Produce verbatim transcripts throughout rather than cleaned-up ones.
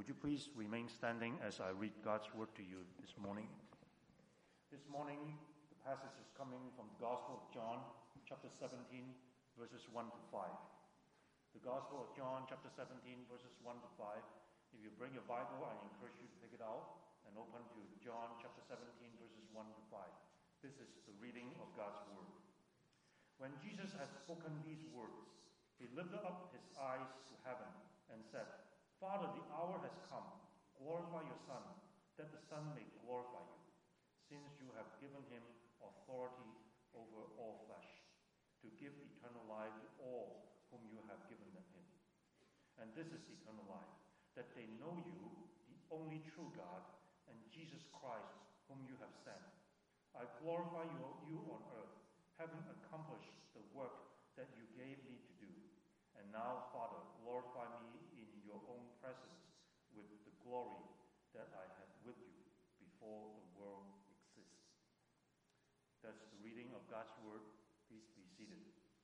would you please remain standing as I read God's word to you this morning? This morning, the passage is coming from the Gospel of John, chapter seventeen, verses one to five. The Gospel of John, chapter seventeen, verses one to five. If you bring your Bible, I encourage you to pick it out and open to John, chapter seventeen, verses one to five. This is the reading of God's word. When Jesus had spoken these words, he lifted up his eyes to heaven and said, Father, the hour has come. Glorify your Son, that the Son may glorify you, since you have given him authority over all flesh, to give eternal life to all whom you have given him. And this is eternal life, that they know you, the only true God, and Jesus Christ, whom you have sent. I glorify you, you on earth, having accomplished the work that you gave me to do. And now, Father, glorify me in your own presence with the glory that I had with you before the world exists. That's the reading of God's word. Please be seated.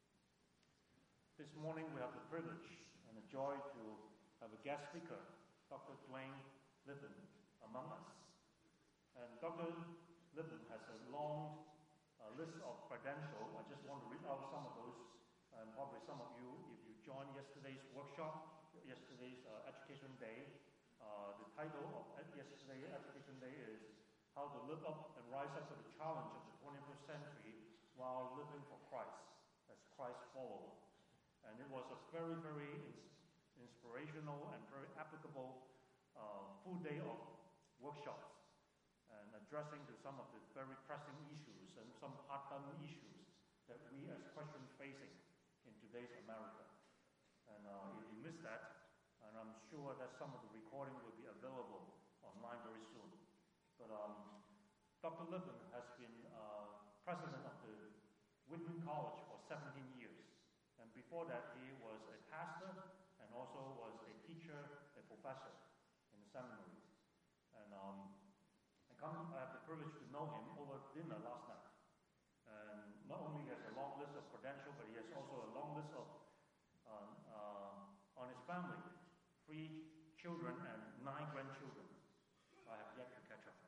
This morning we have the privilege and the joy to have a guest speaker, Doctor Dwayne Lippin, among us. And Doctor Lippin has a long uh, list of credentials. I just want to read out some of those. And probably some of you, if you joined yesterday's workshop, yesterday's uh, Education Day, uh, the title of yesterday's Education Day is How to Live Up and Rise Up to the Challenge of the twenty-first Century While Living for Christ, as Christ Follower. And it was a very, very ins- inspirational and very applicable uh, full day of workshops and addressing to some of the very pressing issues and some hard-done issues that we as Christians facing in today's America. And uh, if you missed that, and I'm sure that some of the recording will be available online very soon. But um, Doctor Lippin has been uh, president of the Whitman College for seventeen years. And before that, he was a pastor and also was a teacher, a professor in the seminary. And um, I, come, I have the privilege to know him over dinner last night. And not only has a long list of credentials, but he has also a long list of uh, uh, on his family, three children and nine grandchildren. I have yet to catch up.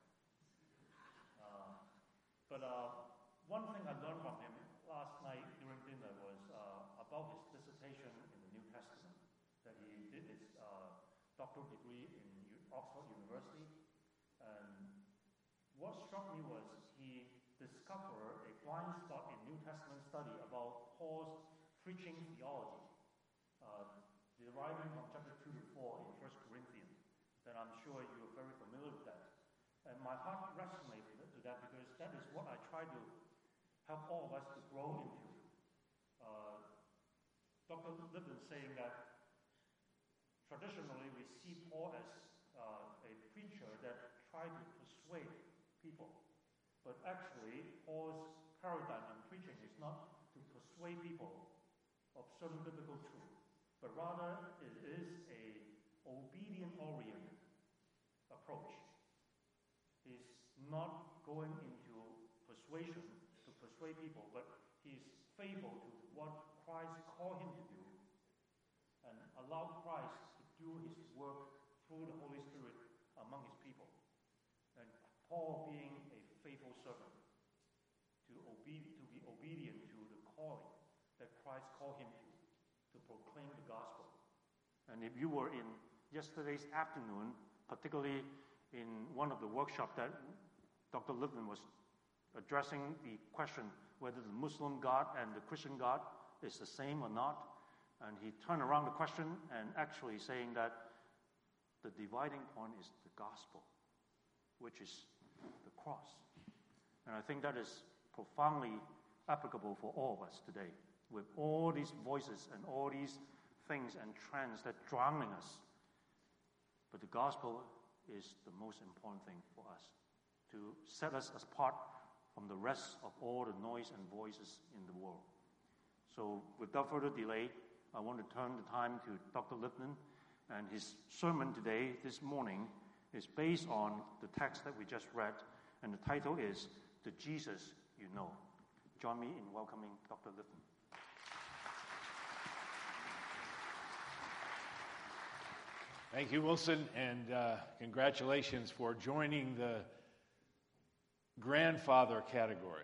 Uh, but uh, one thing I learned from him last night during dinner was uh, about his dissertation in the New Testament, that he did his uh, doctoral degree in U- Oxford University. And what struck me was he discovered a blind spot in New Testament study about Paul's preaching theology, uh, deriving from chapter two to four in First Corinthians. That I'm sure you're very familiar with that. And my heart resonates to that because that is what I try to help all of us to grow into. Uh, Doctor Lippin saying that traditionally we see Paul as uh, a preacher that tried to persuade people. But actually, Paul's paradigm in preaching is not to persuade people of certain biblical truth, but rather it is a obedient-oriented approach. He's not going into persuasion to persuade people, but he's faithful to what Christ called him to do and allow Christ to do his work through the Holy Spirit among his people. And Paul being a faithful servant to, obe- to be obedient to the calling that Christ called him to, to proclaim the gospel. And if you were in yesterday's afternoon, particularly in one of the workshops that Doctor Lippin was addressing the question whether the Muslim God and the Christian God is the same or not, and he turned around the question and actually saying that the dividing point is the gospel, which is the cross. And I think that is profoundly applicable for all of us today, with all these voices and all these things and trends that drowning us. But the gospel is the most important thing for us, to set us apart from the rest of all the noise and voices in the world. So without further delay, I want to turn the time to Doctor Lippin, and his sermon today, this morning, is based on the text that we just read, and the title is The Jesus You Know. Join me in welcoming Doctor Lippin. Thank you, Wilson, and uh, congratulations for joining the grandfather category.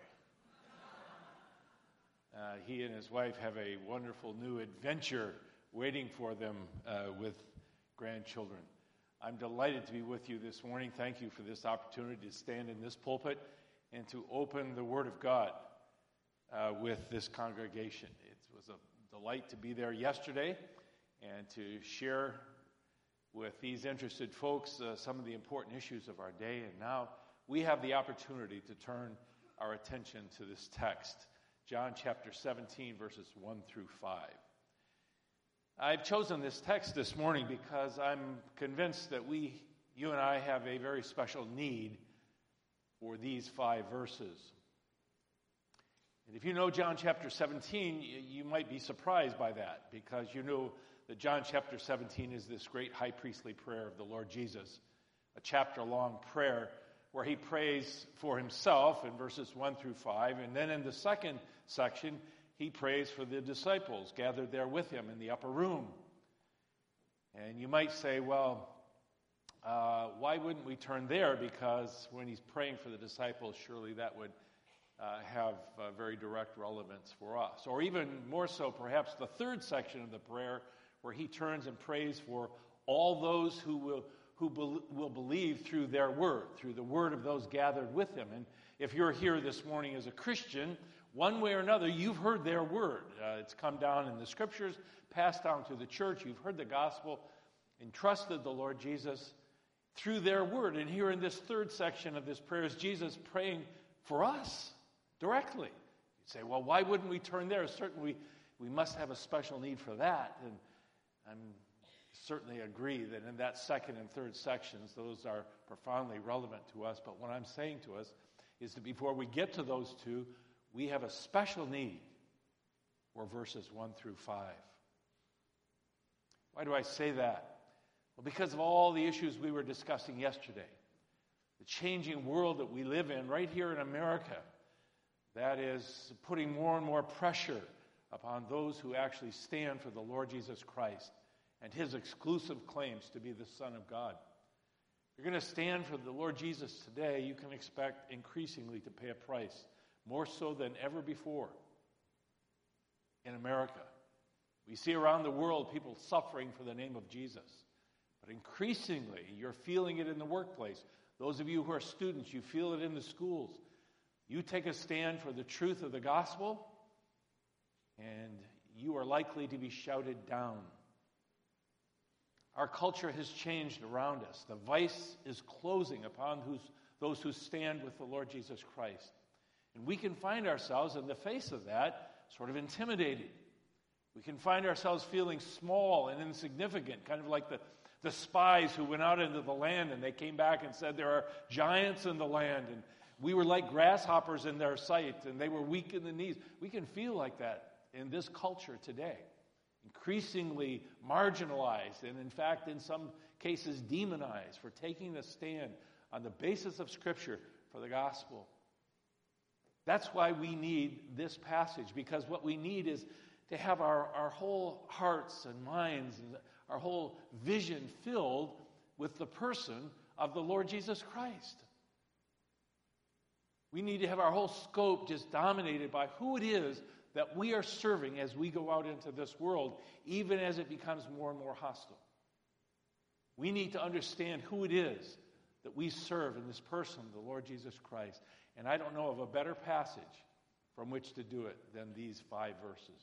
Uh, he and his wife have a wonderful new adventure waiting for them uh, with grandchildren. I'm delighted to be with you this morning. Thank you for this opportunity to stand in this pulpit and to open the Word of God uh, with this congregation. It was a delight to be there yesterday and to share with these interested folks uh, some of the important issues of our day. And now we have the opportunity to turn our attention to this text, John chapter seventeen, verses one through five. I've chosen this text this morning because I'm convinced that we, you and I, have a very special need for these five verses. And if you know John chapter seventeen, you might be surprised by that, because you know that John chapter seventeen is this great high priestly prayer of the Lord Jesus, a chapter-long prayer where he prays for himself in verses one through five, and then in the second section, he prays for the disciples gathered there with him in the upper room. And you might say, well, uh, why wouldn't we turn there? Because when he's praying for the disciples, surely that would uh, have uh, very direct relevance for us. Or even more so, perhaps the third section of the prayer, where he turns and prays for all those who will who be, will believe through their word, through the word of those gathered with him. And if you're here this morning as a Christian, one way or another, you've heard their word. Uh, it's come down in the scriptures, passed down to the church. You've heard the gospel, entrusted the Lord Jesus through their word. And here in this third section of this prayer is Jesus praying for us directly. You'd say, well, why wouldn't we turn there? Certainly, we, we must have a special need for that. And I certainly agree that in that second and third sections, those are profoundly relevant to us. But what I'm saying to us is that before we get to those two, we have a special need for verses one through five. Why do I say that? Well, because of all the issues we were discussing yesterday. The changing world that we live in right here in America, that is putting more and more pressure upon those who actually stand for the Lord Jesus Christ and his exclusive claims to be the Son of God. If you're going to stand for the Lord Jesus today, you can expect increasingly to pay a price, more so than ever before in America. We see around the world people suffering for the name of Jesus. But increasingly, you're feeling it in the workplace. Those of you who are students, you feel it in the schools. You take a stand for the truth of the gospel, and you are likely to be shouted down. Our culture has changed around us. The vice is closing upon who's, those who stand with the Lord Jesus Christ. And we can find ourselves in the face of that sort of intimidated. We can find ourselves feeling small and insignificant, kind of like the, the spies who went out into the land and they came back and said there are giants in the land and we were like grasshoppers in their sight and they were weak in the knees. We can feel like that in this culture today. Increasingly marginalized and, in fact, in some cases demonized for taking a stand on the basis of Scripture for the gospel. That's why we need this passage, because what we need is to have our, our whole hearts and minds and our whole vision filled with the person of the Lord Jesus Christ. We need to have our whole scope just dominated by who it is that we are serving as we go out into this world, even as it becomes more and more hostile. We need to understand who it is that we serve in this person, the Lord Jesus Christ. And I don't know of a better passage from which to do it than these five verses.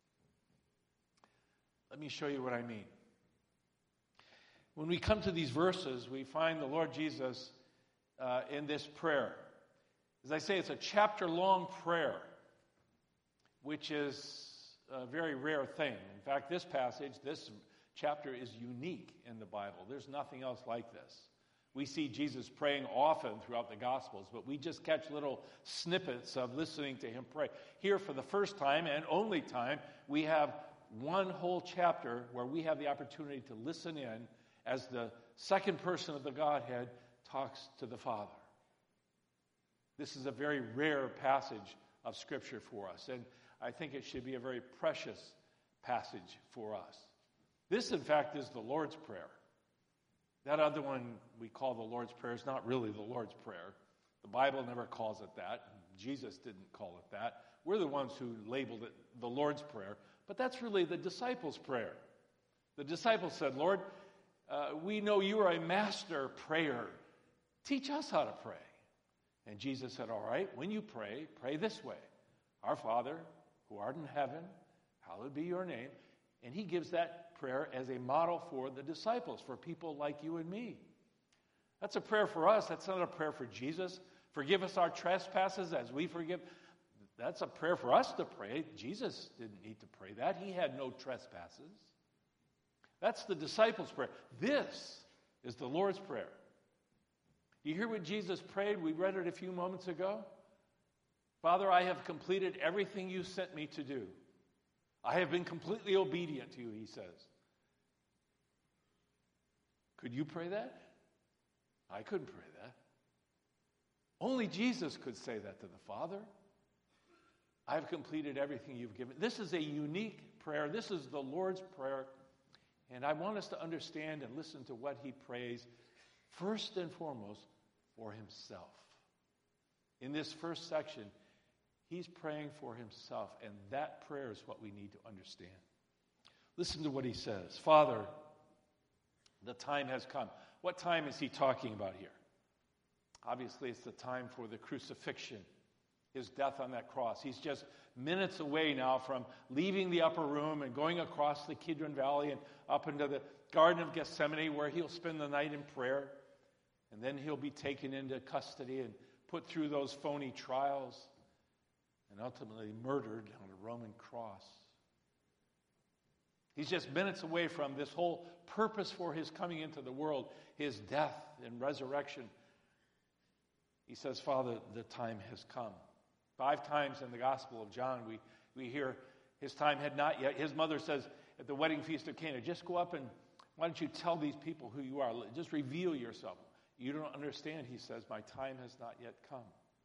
Let me show you what I mean. When we come to these verses, we find the Lord Jesus uh, in this prayer. As I say, it's a chapter-long prayer, which is a very rare thing. In fact, this passage, this chapter is unique in the Bible. There's nothing else like this. We see Jesus praying often throughout the Gospels, but we just catch little snippets of listening to him pray. Here, for the first time and only time, we have one whole chapter where we have the opportunity to listen in as the second person of the Godhead talks to the Father. This is a very rare passage of Scripture for us, and I think it should be a very precious passage for us. This, in fact, is the Lord's Prayer. That other one we call the Lord's Prayer is not really the Lord's Prayer. The Bible never calls it that. Jesus didn't call it that. We're the ones who labeled it the Lord's Prayer. But that's really the disciples' prayer. The disciples said, Lord, uh, we know you are a master prayer. Teach us how to pray. And Jesus said, all right, when you pray, pray this way. Our Father, who art in heaven, hallowed be your name. And he gives that prayer as a model for the disciples, for people like you and me. That's a prayer for us. That's not a prayer for Jesus. Forgive us our trespasses as we forgive. That's a prayer for us to pray. Jesus didn't need to pray that. He had no trespasses. That's the disciples' prayer. This is the Lord's Prayer. You hear what Jesus prayed? We read it a few moments ago. Father, I have completed everything you sent me to do. I have been completely obedient to you, he says. Could you pray that? I couldn't pray that. Only Jesus could say that to the Father. I have completed everything you've given. This is a unique prayer. This is the Lord's Prayer. And I want us to understand and listen to what he prays first and foremost for himself. In this first section, he's praying for himself, and that prayer is what we need to understand. Listen to what he says. Father, the time has come. What time is he talking about here? Obviously, it's the time for the crucifixion, his death on that cross. He's just minutes away now from leaving the upper room and going across the Kidron Valley and up into the Garden of Gethsemane, where he'll spend the night in prayer. And then he'll be taken into custody and put through those phony trials and ultimately murdered on a Roman cross. He's just minutes away from this whole purpose for his coming into the world, his death and resurrection. He says, Father, the time has come. Five times in the Gospel of John, we, we hear his time had not yet. His mother says at the wedding feast of Cana, just go up and why don't you tell these people who you are? Just reveal yourself. You don't understand, he says, my time has not yet come.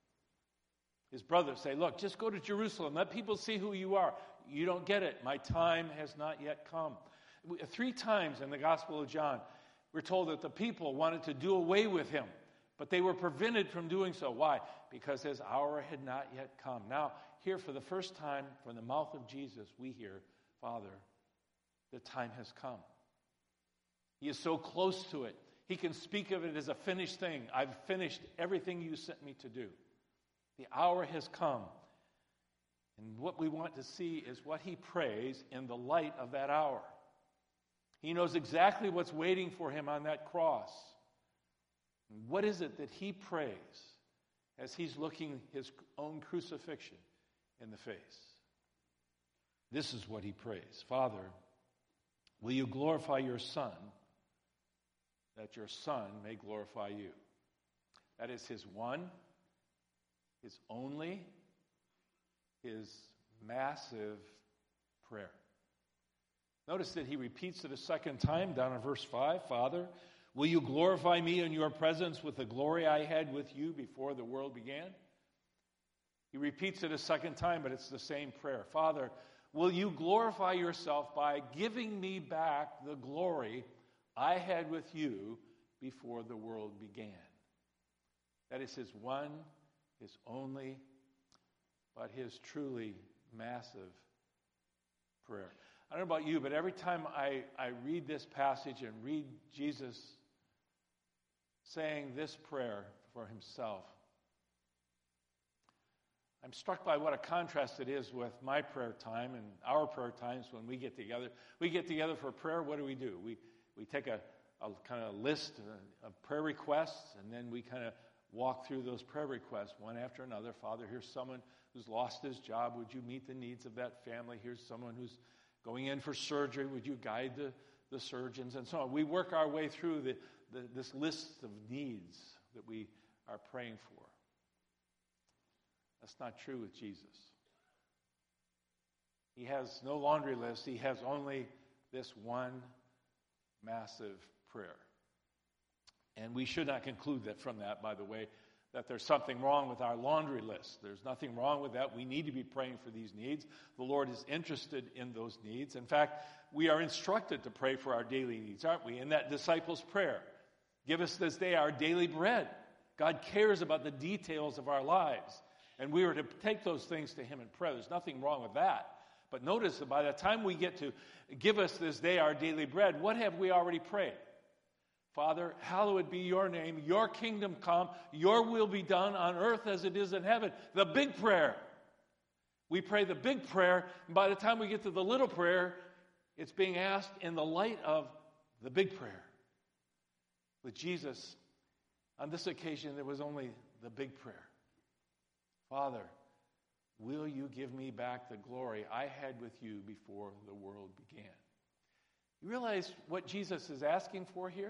His brothers say, look, just go to Jerusalem. Let people see who you are. You don't get it. My time has not yet come. Three times in the Gospel of John, we're told that the people wanted to do away with him, but they were prevented from doing so. Why? Because his hour had not yet come. Now, here for the first time from the mouth of Jesus, we hear, Father, the time has come. He is so close to it. He can speak of it as a finished thing. I've finished everything you sent me to do. The hour has come. And what we want to see is what he prays in the light of that hour. He knows exactly what's waiting for him on that cross. And what is it that he prays as he's looking his own crucifixion in the face? This is what he prays. Father, will you glorify your Son, that your Son may glorify you? That is his one, his only, his massive prayer. Notice that he repeats it a second time down in verse five. Father, will you glorify me in your presence with the glory I had with you before the world began? He repeats it a second time, but it's the same prayer. Father, will you glorify yourself by giving me back the glory I had with you before the world began? That is his one, his only, but his truly massive prayer. I don't know about you, but every time I, I read this passage and read Jesus saying this prayer for himself, I'm struck by what a contrast it is with my prayer time and our prayer times when we get together. We get together for prayer, what do we do? We we take a, a kind of list of prayer requests, and then we kind of walk through those prayer requests one after another. Father, here's someone who's lost his job. Would you meet the needs of that family? Here's someone who's going in for surgery. Would you guide the, the surgeons? And so on. We work our way through the, the, this list of needs that we are praying for. That's not true with Jesus. He has no laundry list. He has only this one massive prayer. And we should not conclude that from that, by the way, that there's something wrong with our laundry list. There's nothing wrong with that. We need to be praying for these needs. The Lord is interested in those needs. In fact, we are instructed to pray for our daily needs, aren't we? In that disciples' prayer, Give us this day our daily bread. God cares about the details of our lives. And we are to take those things to him in prayer. There's nothing wrong with that. But notice that by the time we get to give us this day our daily bread, what have we already prayed? Father, hallowed be your name, your kingdom come, your will be done on earth as it is in heaven. The big prayer. We pray the big prayer, and by the time we get to the little prayer, it's being asked in the light of the big prayer. With Jesus, on this occasion, there was only the big prayer. Father, will you give me back the glory I had with you before the world began? You realize what Jesus is asking for here?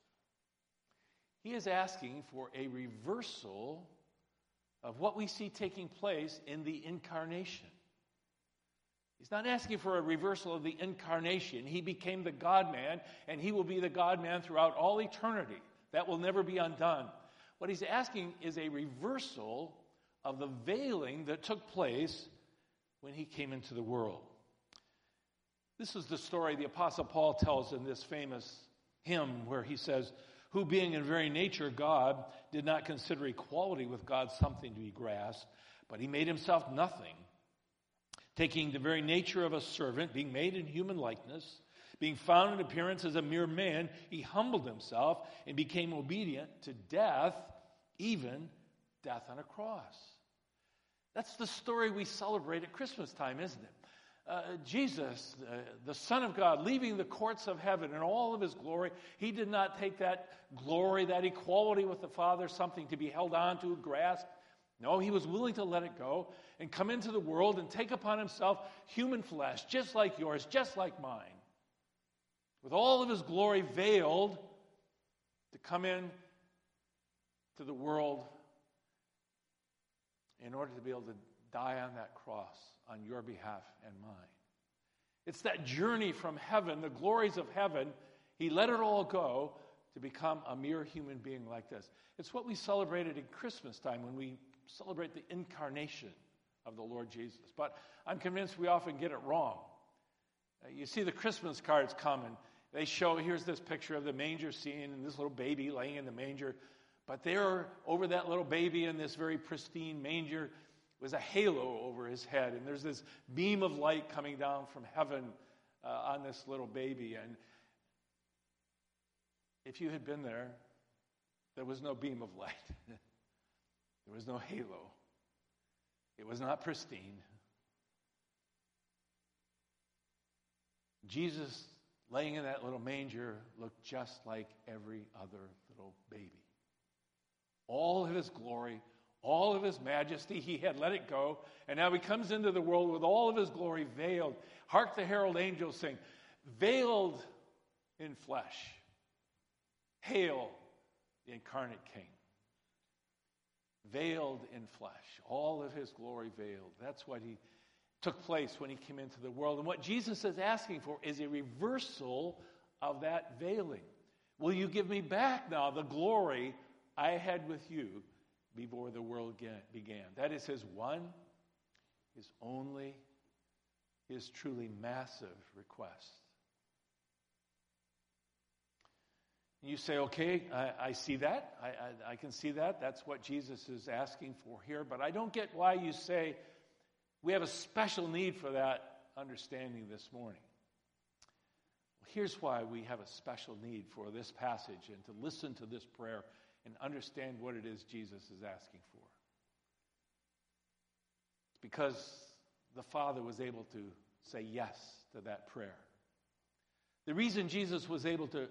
He is asking for a reversal of what we see taking place in the incarnation. He's not asking for a reversal of the incarnation. He became the God-man, and he will be the God-man throughout all eternity. That will never be undone. What he's asking is a reversal of the veiling that took place when he came into the world. This is the story the Apostle Paul tells in this famous hymn where he says, who being in very nature God, did not consider equality with God something to be grasped, but he made himself nothing, taking the very nature of a servant, being made in human likeness, being found in appearance as a mere man, he humbled himself and became obedient to death, even death on a cross. That's the story we celebrate at Christmas time, isn't it? Uh, Jesus, uh, the Son of God, leaving the courts of heaven in all of his glory, he did not take that glory, that equality with the Father, something to be held on to, grasped. No, he was willing to let it go and come into the world and take upon himself human flesh, just like yours, just like mine, with all of his glory veiled, to come in to the world in order to be able to die on that cross on your behalf and mine. It's that journey from heaven, the glories of heaven. He let it all go to become a mere human being like this. It's what we celebrated at Christmas time when we celebrate the incarnation of the Lord Jesus. But I'm convinced we often get it wrong. Uh, you see the Christmas cards come and they show, here's this picture of the manger scene and this little baby laying in the manger. But there, over that little baby in this very pristine manger, was a halo over his head. And there's this beam of light coming down from heaven uh, on this little baby. And if you had been there, there was no beam of light. There was no halo. It was not pristine. Jesus, laying in that little manger, looked just like every other little baby. All of his glory, all of his majesty, he had let it go, and now he comes into the world with all of his glory veiled. Hark the herald angels sing, veiled in flesh. Hail the incarnate King. Veiled in flesh, all of his glory veiled. That's what he took place when he came into the world. And what Jesus is asking for is a reversal of that veiling. Will you give me back now the glory I had with you before the world began? That is his one, his only, his truly massive request. You say, okay, I, I see that. I, I, I can see that. That's what Jesus is asking for here. But I don't get why you say we have a special need for that understanding this morning. Well, here's why we have a special need for this passage and to listen to this prayer and understand what it is Jesus is asking for. It's because the Father was able to say yes to that prayer. The reason Jesus was able to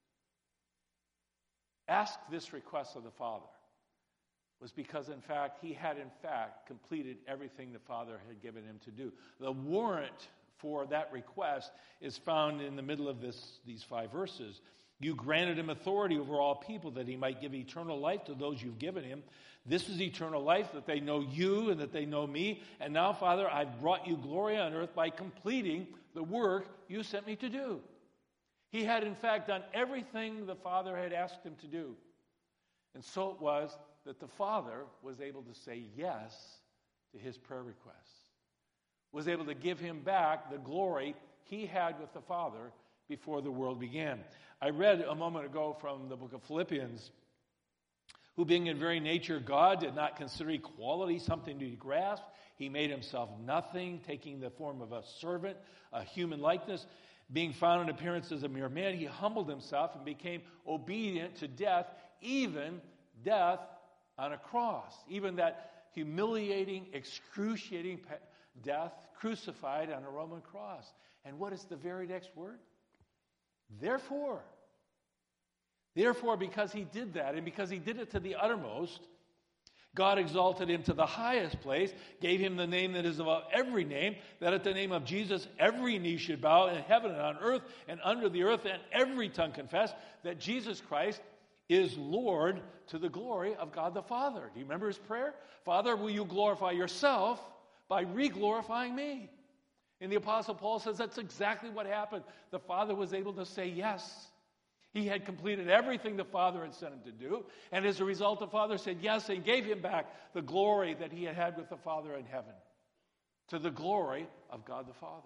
ask this request of the Father was because, in fact, he had, in fact, completed everything the Father had given him to do. The warrant for that request is found in the middle of this, these five verses. You granted him authority over all people that he might give eternal life to those you've given him. This is eternal life, that they know you and that they know me. And now, Father, I've brought you glory on earth by completing the work you sent me to do. He had, in fact, done everything the Father had asked him to do. And so it was that the Father was able to say yes to his prayer request, was able to give him back the glory he had with the Father before the world began. I read a moment ago from the book of Philippians, who being in very nature God did not consider equality something to be grasped. He made himself nothing, taking the form of a servant, a human likeness. Being found in appearance as a mere man, he humbled himself and became obedient to death, even death on a cross. Even that humiliating, excruciating death, crucified on a Roman cross. And what is the very next word? Therefore. Therefore, because he did that, and because he did it to the uttermost, God exalted him to the highest place, gave him the name that is above every name, that at the name of Jesus every knee should bow in heaven and on earth and under the earth, and every tongue confess that Jesus Christ is Lord, to the glory of God the Father. Do you remember his prayer? Father, will you glorify yourself by re-glorifying me? And the Apostle Paul says that's exactly what happened. The Father was able to say yes. He had completed everything the Father had sent him to do. And as a result, the Father said yes and gave him back the glory that he had had with the Father in heaven, to the glory of God the Father.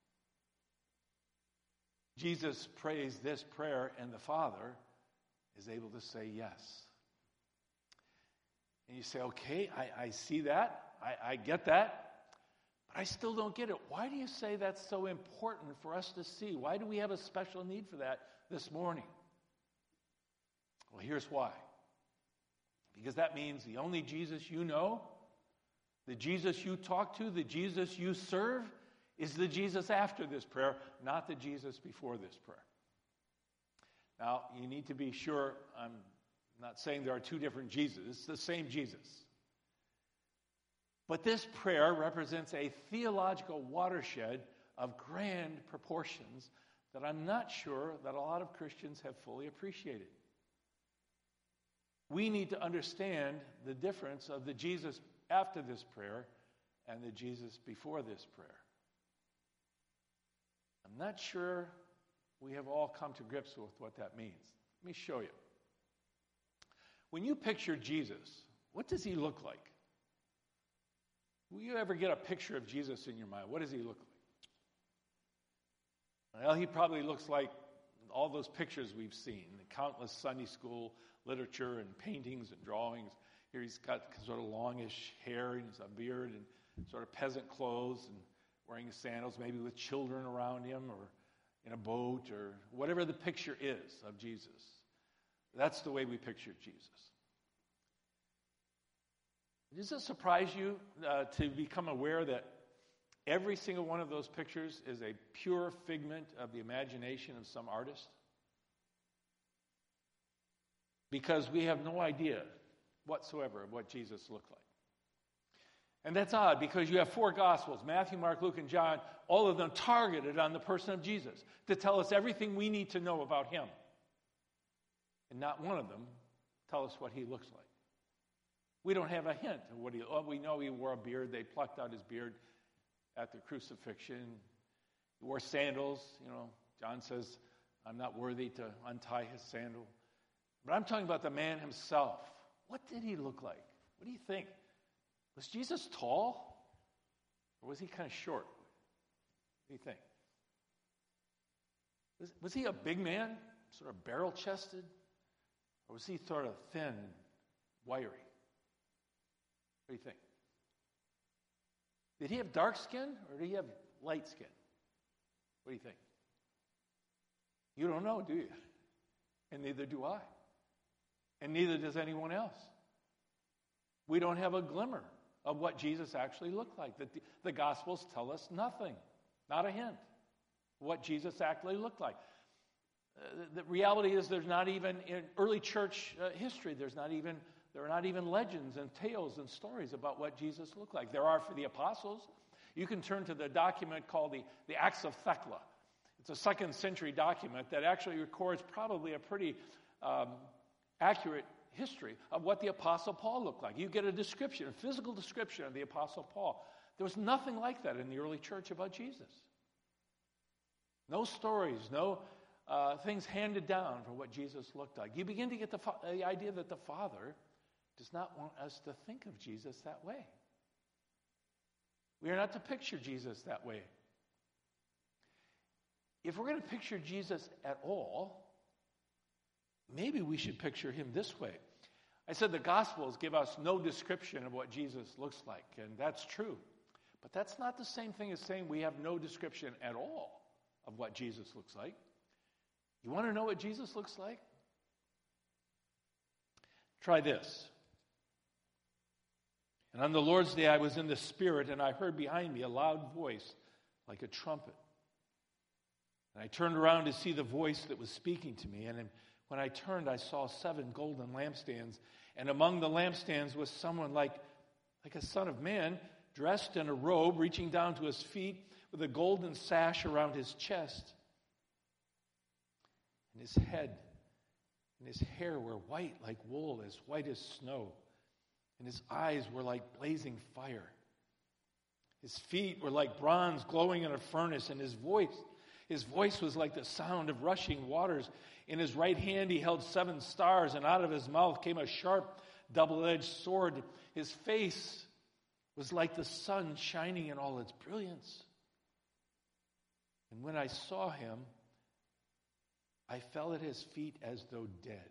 Jesus prays this prayer, and the Father is able to say yes. And you say, okay, I, I see that. I, I get that. But I still don't get it. Why do you say that's so important for us to see? Why do we have a special need for that this morning? Well, here's why. Because that means the only Jesus you know, the Jesus you talk to, the Jesus you serve, is the Jesus after this prayer, not the Jesus before this prayer. Now, you need to be sure, I'm not saying there are two different Jesus. It's the same Jesus. But this prayer represents a theological watershed of grand proportions that I'm not sure that a lot of Christians have fully appreciated. We need to understand the difference of the Jesus after this prayer and the Jesus before this prayer. I'm not sure we have all come to grips with what that means. Let me show you. When you picture Jesus, what does he look like? Will you ever get a picture of Jesus in your mind? What does he look like? Well, he probably looks like all those pictures we've seen, the countless Sunday school literature and paintings and drawings. Here he's got sort of longish hair and a beard and sort of peasant clothes and wearing sandals, maybe with children around him or in a boat or whatever the picture is of Jesus. That's the way we picture Jesus. Does it surprise you uh, to become aware that every single one of those pictures is a pure figment of the imagination of some artist? Because we have no idea whatsoever of what Jesus looked like. And that's odd, because you have four Gospels, Matthew, Mark, Luke, and John, all of them targeted on the person of Jesus to tell us everything we need to know about him. And not one of them tell us what he looks like. We don't have a hint of what he, oh, we know he wore a beard. They plucked out his beard at the crucifixion. He wore sandals. You know, John says, I'm not worthy to untie his sandal. But I'm talking about the man himself. What did he look like? What do you think? Was Jesus tall? Or was he kind of short? What do you think? Was, was he a big man, sort of barrel-chested? Or was he sort of thin, wiry? What do you think? Did he have dark skin or did he have light skin? What do you think? You don't know, do you? And neither do I. And neither does anyone else. We don't have a glimmer of what Jesus actually looked like. The, the Gospels tell us nothing, not a hint, what Jesus actually looked like. Uh, the, the reality is there's not even, in early church uh, history, there's not even, there are not even legends and tales and stories about what Jesus looked like. There are for the apostles. You can turn to the document called the, the Acts of Thecla. It's a second century document that actually records probably a pretty um, accurate history of what the Apostle Paul looked like. You get a description, a physical description of the Apostle Paul. There was nothing like that in the early church about Jesus. No stories, no uh, things handed down for what Jesus looked like. You begin to get the, fa- the idea that the Father does not want us to think of Jesus that way. We are not to picture Jesus that way. if we're going to picture Jesus at all, maybe we should picture him this way. I said the Gospels give us no description of what Jesus looks like, and that's true. But that's not the same thing as saying we have no description at all of what Jesus looks like. You want to know what Jesus looks like? Try this. And on the Lord's day I was in the Spirit, and I heard behind me a loud voice like a trumpet. And I turned around to see the voice that was speaking to me, and when I turned, I saw seven golden lampstands, and among the lampstands was someone like, like a son of man, dressed in a robe, reaching down to his feet, with a golden sash around his chest. And his head and his hair were white like wool, as white as snow. And his eyes were like blazing fire. His feet were like bronze glowing in a furnace, and his voice, his voice was like the sound of rushing waters. In his right hand he held seven stars, and out of his mouth came a sharp, double-edged sword. His face was like the sun shining in all its brilliance. And when I saw him, I fell at his feet as though dead.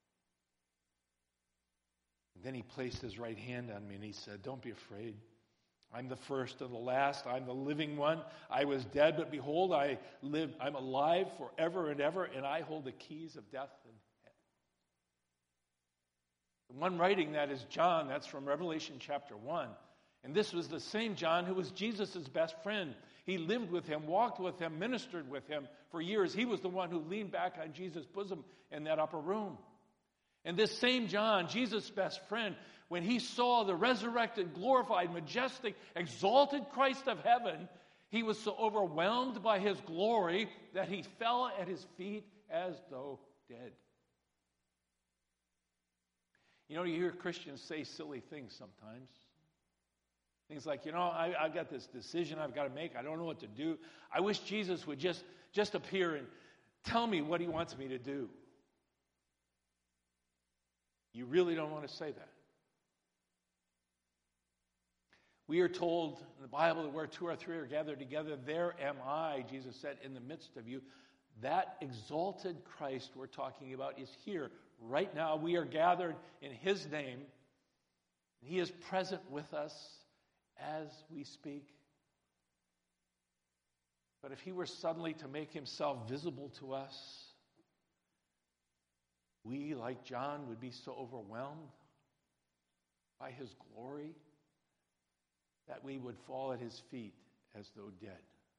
And then he placed his right hand on me and he said, "Don't be afraid. I'm the first and the last. I'm the living one. I was dead, but behold, I live. I'm alive forever and ever, and I hold the keys of death and hell." The one writing that is John. That's from Revelation chapter one. And this was the same John who was Jesus' best friend. He lived with him, walked with him, ministered with him for years. He was the one who leaned back on Jesus' bosom in that upper room. And this same John, Jesus' best friend, when he saw the resurrected, glorified, majestic, exalted Christ of heaven, he was so overwhelmed by his glory that he fell at his feet as though dead. You know, you hear Christians say silly things sometimes. Things like, you know, I, I've got this decision I've got to make. I don't know what to do. I wish Jesus would just, just appear and tell me what he wants me to do. You really don't want to say that. We are told in the Bible that where two or three are gathered together, there am I, Jesus said, in the midst of you. That exalted Christ we're talking about is here right now. We are gathered in his name. He is present with us as we speak. But if he were suddenly to make himself visible to us, we, like John, would be so overwhelmed by his glory that we would fall at his feet as though dead.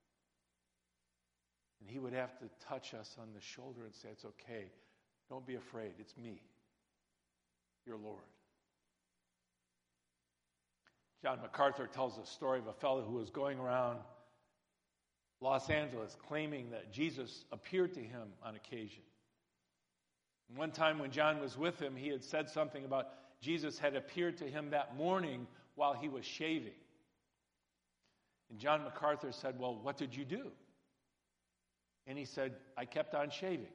And he would have to touch us on the shoulder and say, "It's okay. Don't be afraid. It's me, your Lord." John MacArthur tells a story of a fellow who was going around Los Angeles claiming that Jesus appeared to him on occasion. And one time when John was with him, he had said something about Jesus had appeared to him that morning while he was shaving. And John MacArthur said, "Well, what did you do?" And he said, "I kept on shaving."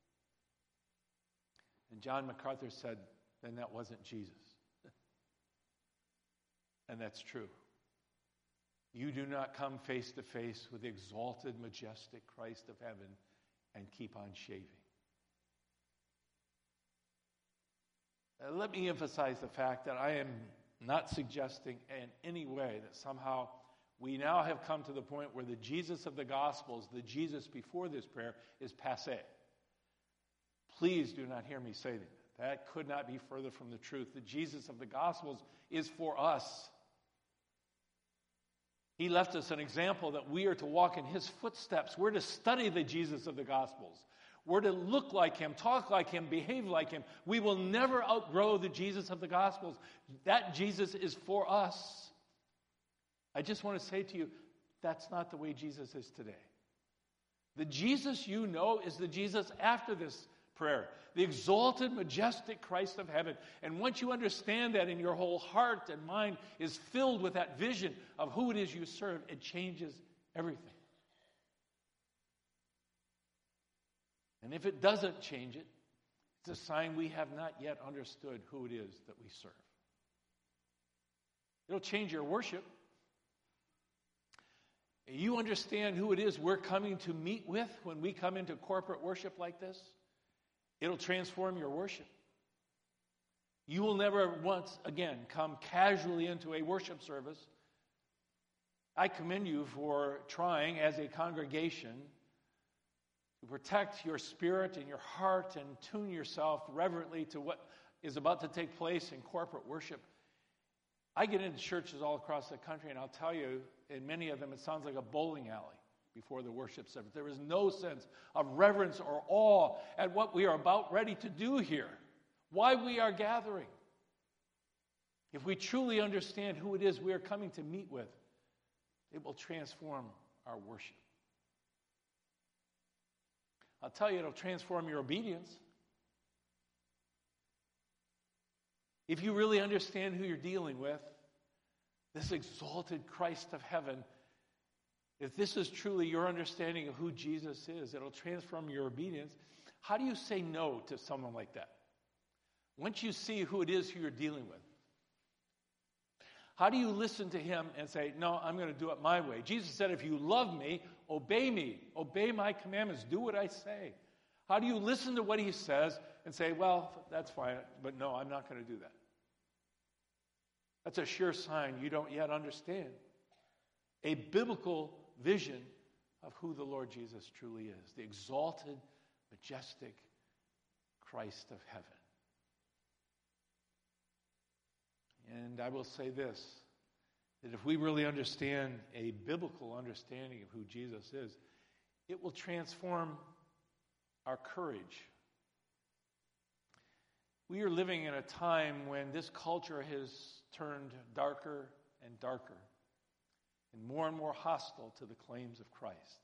And John MacArthur said, "Then that wasn't Jesus." And that's true. You do not come face to face with the exalted, majestic Christ of heaven and keep on shaving. Uh, let me emphasize the fact that I am not suggesting in any way that somehow we now have come to the point where the Jesus of the Gospels, the Jesus before this prayer, is passé. Please do not hear me say that. That could not be further from the truth. The Jesus of the Gospels is for us. He left us an example that we are to walk in his footsteps. We're to study the Jesus of the Gospels. We're to look like him, talk like him, behave like him. We will never outgrow the Jesus of the Gospels. That Jesus is for us. I just want to say to you, that's not the way Jesus is today. The Jesus you know is the Jesus after this prayer. The exalted, majestic Christ of heaven. And once you understand that and your whole heart and mind is filled with that vision of who it is you serve, it changes everything. And if it doesn't change it, it's a sign we have not yet understood who it is that we serve. It'll change your worship. You understand who it is we're coming to meet with when we come into corporate worship like this? It'll transform your worship. You will never once again come casually into a worship service. I commend you for trying as a congregation to protect your spirit and your heart and tune yourself reverently to what is about to take place in corporate worship. I get into churches all across the country, and I'll tell you, in many of them, it sounds like a bowling alley before the worship service. There is no sense of reverence or awe at what we are about ready to do here, why we are gathering. If we truly understand who it is we are coming to meet with, it will transform our worship. I'll tell you, it'll transform your obedience. If you really understand who you're dealing with, this exalted Christ of heaven, if this is truly your understanding of who Jesus is, it'll transform your obedience. How do you say no to someone like that? Once you see who it is who you're dealing with, how do you listen to him and say, no, I'm going to do it my way? Jesus said, if you love me, obey me. Obey my commandments. Do what I say. How do you listen to what he says and say, well, that's fine, but no, I'm not going to do that? That's a sure sign you don't yet understand a biblical vision of who the Lord Jesus truly is, the exalted, majestic Christ of heaven. And I will say this, that if we really understand a biblical understanding of who Jesus is, it will transform our courage. We are living in a time when this culture has turned darker and darker and more and more hostile to the claims of Christ.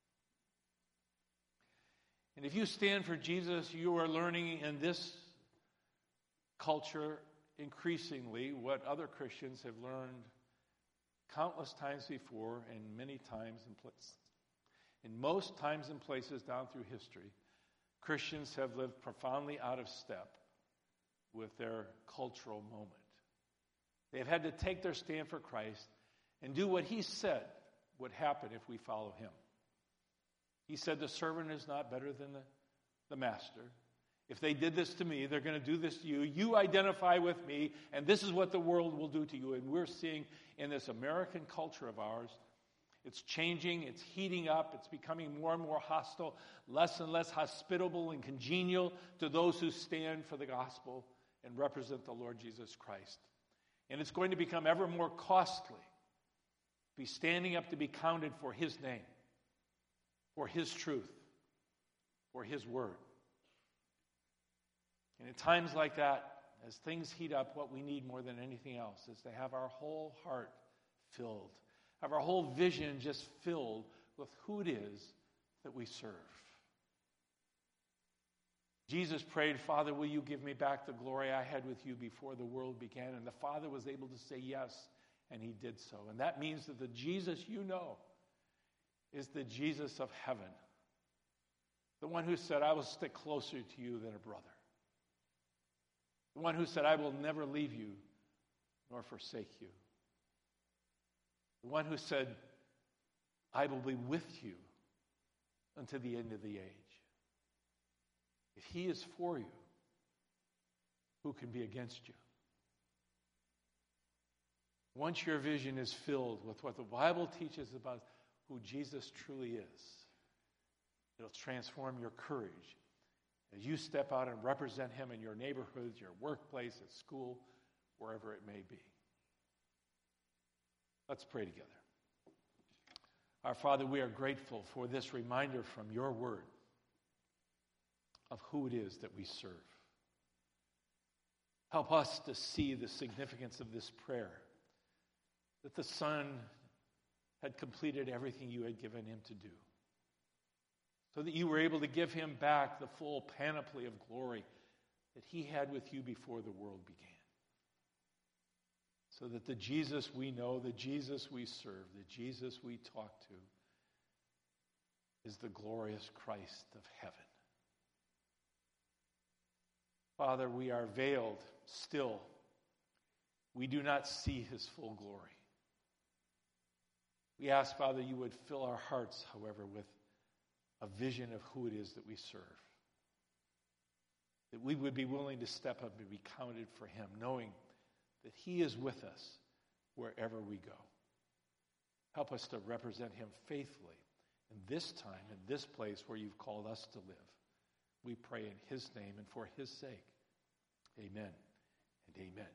And if you stand for Jesus, you are learning in this culture increasingly what other Christians have learned countless times before and many times and places. In most times and places down through history, Christians have lived profoundly out of step with their cultural moment. They've had to take their stand for Christ and do what he said would happen if we follow him. He said the servant is not better than the, the master. If they did this to me, they're going to do this to you. You identify with me, and this is what the world will do to you. And we're seeing in this American culture of ours, it's changing, it's heating up, it's becoming more and more hostile, less and less hospitable and congenial to those who stand for the gospel and represent the Lord Jesus Christ. And it's going to become ever more costly to be standing up to be counted for his name, for his truth, for his word. And at times like that, as things heat up, what we need more than anything else is to have our whole heart filled, have our whole vision just filled with who it is that we serve. Jesus prayed, Father, will you give me back the glory I had with you before the world began? And the Father was able to say yes, and he did so. And that means that the Jesus you know is the Jesus of heaven, the one who said, I will stick closer to you than a brother. The one who said, I will never leave you nor forsake you. The one who said, I will be with you unto the end of the age. If he is for you, who can be against you? Once your vision is filled with what the Bible teaches about who Jesus truly is, it'll transform your courage as you step out and represent him in your neighborhoods, your workplace, at school, wherever it may be. Let's pray together. Our Father, we are grateful for this reminder from your word of who it is that we serve. Help us to see the significance of this prayer, that the Son had completed everything you had given him to do, so that you were able to give him back the full panoply of glory that he had with you before the world began. So that the Jesus we know, the Jesus we serve, the Jesus we talk to is the glorious Christ of heaven. Father, we are veiled still. We do not see his full glory. We ask, Father, you would fill our hearts, however, with a vision of who it is that we serve. That we would be willing to step up and be counted for him, knowing that he is with us wherever we go. Help us to represent him faithfully in this time, in this place where you've called us to live. We pray in his name and for his sake. Amen and amen.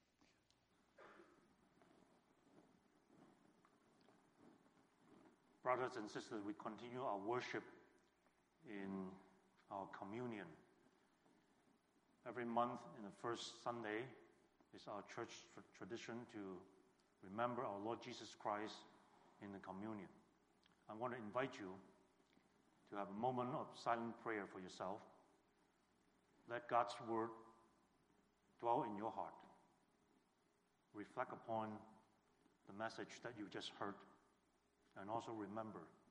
Brothers and sisters, we continue our worship in our communion. Every month in the first Sunday is our church tr- tradition to remember our Lord Jesus Christ in the communion. I want to invite you to have a moment of silent prayer for yourself. Let God's word dwell in your heart. Reflect upon the message that you just heard, and also remember